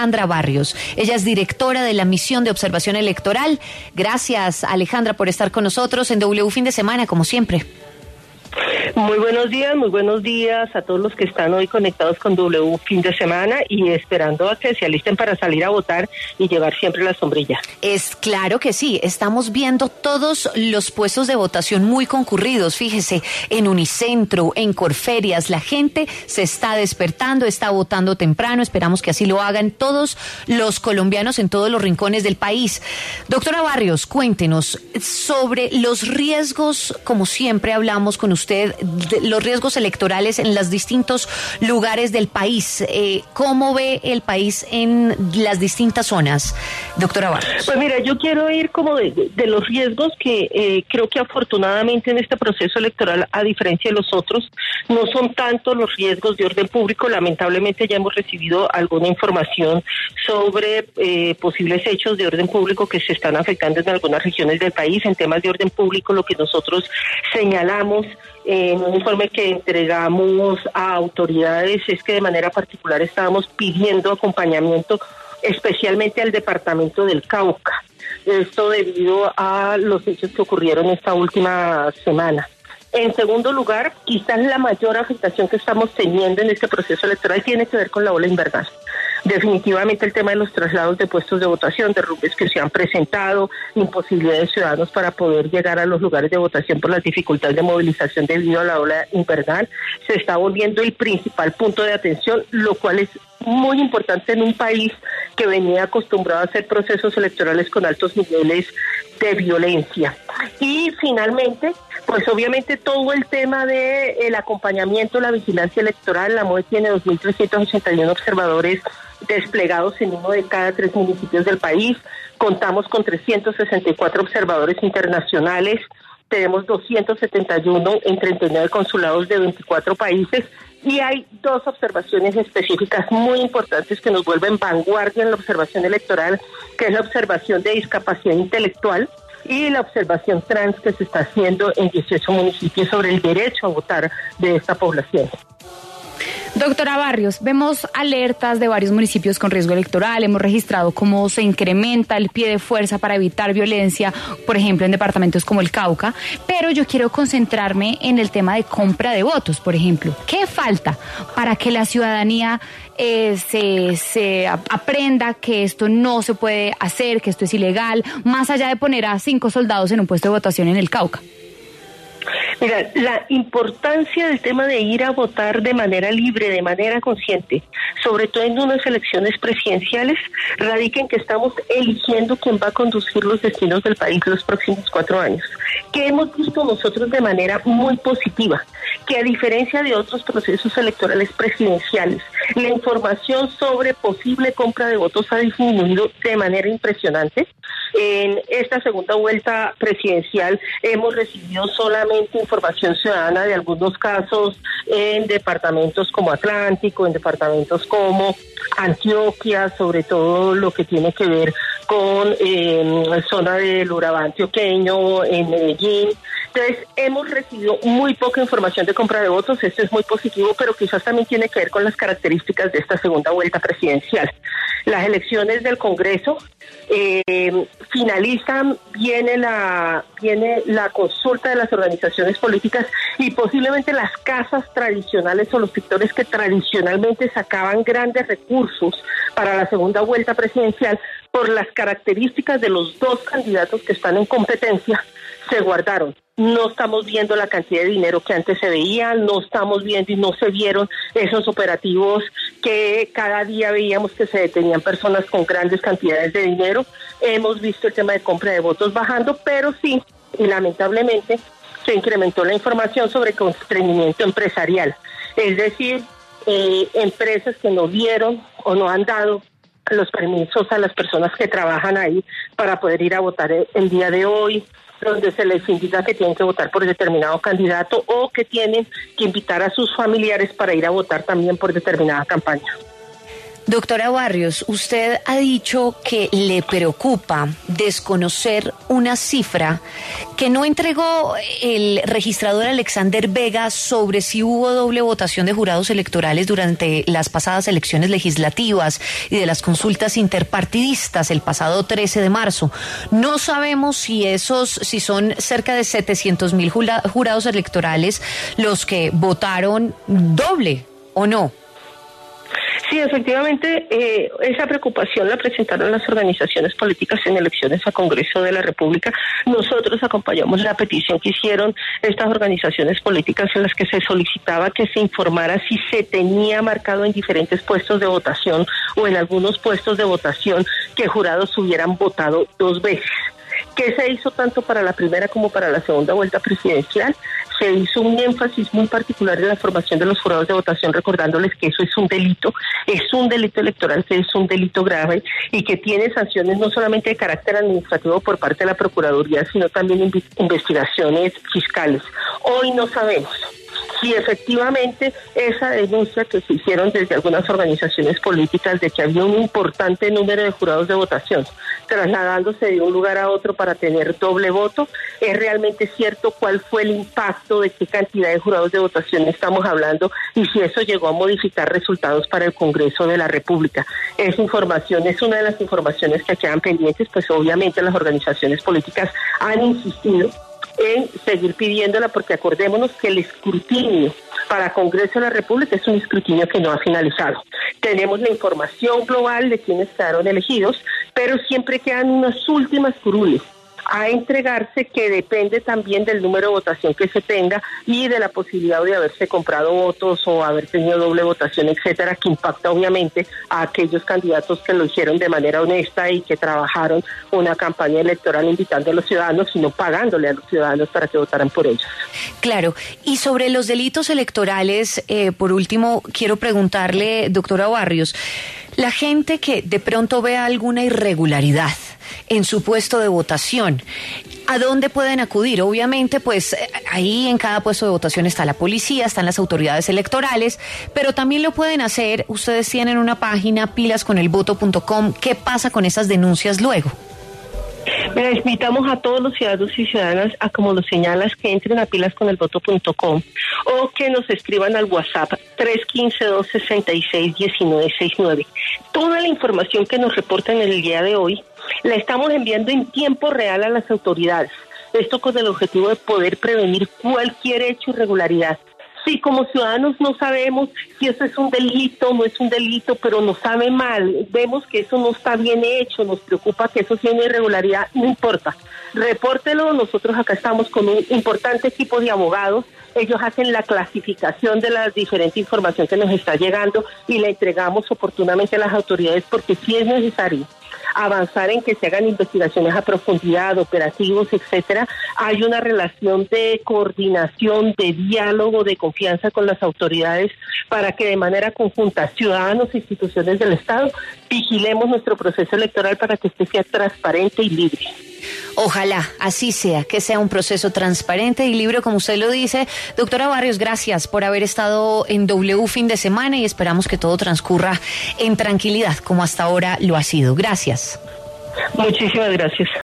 Alejandra Barrios. Ella es directora de la Misión de Observación Electoral. Gracias, Alejandra, por estar con nosotros en W Fin de Semana, como siempre. Muy buenos días a todos los que están hoy conectados con W Fin de Semana y esperando a que se alisten para salir a votar y llevar siempre la sombrilla. Es claro que sí, estamos viendo todos los puestos de votación muy concurridos, fíjese, en Unicentro, en Corferias, la gente se está despertando, está votando temprano, esperamos que así lo hagan todos los colombianos en todos los rincones del país. Doctora Barrios, cuéntenos sobre los riesgos, como siempre hablamos con usted, los riesgos electorales en los distintos lugares del país. ¿Cómo ve el país en las distintas zonas, doctora Barrios? Pues mira, yo quiero ir como de los riesgos que creo que afortunadamente en este proceso electoral, a diferencia de los otros, no son tanto los riesgos de orden público. Lamentablemente ya hemos recibido alguna información sobre posibles hechos de orden público que se están afectando en algunas regiones del país. En temas de orden público, lo que nosotros señalamos en un informe que entregamos a autoridades es que de manera particular estábamos pidiendo acompañamiento especialmente al departamento del Cauca. Esto debido a los hechos que ocurrieron esta última semana. En segundo lugar, quizás la mayor afectación que estamos teniendo en este proceso electoral tiene que ver con la ola invernal. Definitivamente el tema de los traslados de puestos de votación, derrumbes que se han presentado, imposibilidad de ciudadanos para poder llegar a los lugares de votación por las dificultades de movilización debido a la ola invernal, se está volviendo el principal punto de atención, lo cual es muy importante en un país que venía acostumbrado a hacer procesos electorales con altos niveles de violencia. Y finalmente, pues obviamente todo el tema de el acompañamiento, la vigilancia electoral. La MOE tiene 2.381 observadores desplegados en uno de cada 3 municipios del país. Contamos con 364 observadores internacionales. Tenemos 271 en 39 consulados de 24 países. Y hay 2 observaciones específicas muy importantes que nos vuelven vanguardia en la observación electoral, que es la observación de discapacidad intelectual y la observación trans que se está haciendo en 18 municipios sobre el derecho a votar de esta población. Doctora Barrios, vemos alertas de varios municipios con riesgo electoral, hemos registrado cómo se incrementa el pie de fuerza para evitar violencia, por ejemplo, en departamentos como el Cauca, pero yo quiero concentrarme en el tema de compra de votos, por ejemplo. ¿Qué falta para que la ciudadanía se aprenda que esto no se puede hacer, que esto es ilegal, más allá de poner a 5 soldados en un puesto de votación en el Cauca? Mira, la importancia del tema de ir a votar de manera libre, de manera consciente, sobre todo en unas elecciones presidenciales, radica en que estamos eligiendo quién va a conducir los destinos del país los próximos 4 años. Que hemos visto nosotros de manera muy positiva, que a diferencia de otros procesos electorales presidenciales, la información sobre posible compra de votos ha disminuido de manera impresionante. En esta segunda vuelta presidencial hemos recibido solamente información ciudadana de algunos casos en departamentos como Atlántico, en departamentos como Antioquia, sobre todo lo que tiene que ver con la zona del Urabá antioqueño, en Medellín. Entonces, hemos recibido muy poca información de compra de votos. Esto es muy positivo, pero quizás también tiene que ver con las características de esta segunda vuelta presidencial. Las elecciones del Congreso finalizan, viene la consulta de las organizaciones políticas y posiblemente las casas tradicionales o los sectores que tradicionalmente sacaban grandes recursos para la segunda vuelta presidencial, por las características de los 2 candidatos que están en competencia, se guardaron. No estamos viendo la cantidad de dinero que antes se veía, no estamos viendo y no se vieron esos operativos que cada día veíamos que se detenían personas con grandes cantidades de dinero. Hemos visto el tema de compra de votos bajando, pero sí, y lamentablemente, se incrementó la información sobre constreñimiento empresarial. Es decir, empresas que no dieron o no han dado los permisos a las personas que trabajan ahí para poder ir a votar el día de hoy, donde se les indica que tienen que votar por determinado candidato o que tienen que invitar a sus familiares para ir a votar también por determinada campaña. Doctora Barrios, usted ha dicho que le preocupa desconocer una cifra que no entregó el registrador Alexander Vega sobre si hubo doble votación de jurados electorales durante las pasadas elecciones legislativas y de las consultas interpartidistas el pasado 13 de marzo. No sabemos si son cerca de 700,000 jurados electorales los que votaron doble o no. Sí, efectivamente, esa preocupación la presentaron las organizaciones políticas en elecciones a Congreso de la República. Nosotros acompañamos la petición que hicieron estas organizaciones políticas en las que se solicitaba que se informara si se tenía marcado en diferentes puestos de votación o en algunos puestos de votación que jurados hubieran votado 2 veces. ¿Qué se hizo tanto para la primera como para la segunda vuelta presidencial? Se hizo un énfasis muy particular en la formación de los jurados de votación, recordándoles que eso es un delito electoral, que es un delito grave y que tiene sanciones no solamente de carácter administrativo por parte de la Procuraduría, sino también investigaciones fiscales. Hoy no sabemos si efectivamente esa denuncia que se hicieron desde algunas organizaciones políticas de que había un importante número de jurados de votación trasladándose de un lugar a otro para tener doble voto, es realmente cierto, cuál fue el impacto, de qué cantidad de jurados de votación estamos hablando y si eso llegó a modificar resultados para el Congreso de la República. Esa información es una de las informaciones que quedan pendientes, pues obviamente las organizaciones políticas han insistido en seguir pidiéndola, porque acordémonos que el escrutinio para Congreso de la República es un escrutinio que no ha finalizado. Tenemos la información global de quienes quedaron elegidos, pero siempre quedan unas últimas curules a entregarse, que depende también del número de votación que se tenga y de la posibilidad de haberse comprado votos o haber tenido doble votación, etcétera, que impacta obviamente a aquellos candidatos que lo hicieron de manera honesta y que trabajaron una campaña electoral invitando a los ciudadanos, sino pagándole a los ciudadanos para que votaran por ellos. Claro, y sobre los delitos electorales, por último, quiero preguntarle, doctora Barrios, la gente que de pronto vea alguna irregularidad en su puesto de votación, ¿a dónde pueden acudir? Obviamente, pues ahí en cada puesto de votación está la policía, están las autoridades electorales, pero también lo pueden hacer, ustedes tienen una página, pilasconelvoto.com, ¿qué pasa con esas denuncias luego? Les invitamos a todos los ciudadanos y ciudadanas a, como lo señalas, que entren a pilasconelvoto.com o que nos escriban al WhatsApp 315-266-1969. Toda la información que nos reportan en el día de hoy la estamos enviando en tiempo real a las autoridades. Esto con el objetivo de poder prevenir cualquier hecho de irregularidad. Sí, como ciudadanos no sabemos si eso es un delito, no es un delito, pero nos sabe mal, vemos que eso no está bien hecho, nos preocupa que eso sea una irregularidad, no importa, repórtelo. Nosotros acá estamos con un importante equipo de abogados, ellos hacen la clasificación de la diferente información que nos está llegando y la entregamos oportunamente a las autoridades, porque sí es necesario avanzar en que se hagan investigaciones a profundidad, operativos, etcétera. Hay una relación de coordinación, de diálogo, de confianza con las autoridades para que de manera conjunta, ciudadanos e instituciones del Estado, vigilemos nuestro proceso electoral para que este sea transparente y libre. Ojalá así sea, que sea un proceso transparente y libre, como usted lo dice. Doctora Barrios, gracias por haber estado en W fin de semana y esperamos que todo transcurra en tranquilidad, como hasta ahora lo ha sido. Gracias. Muchísimas gracias.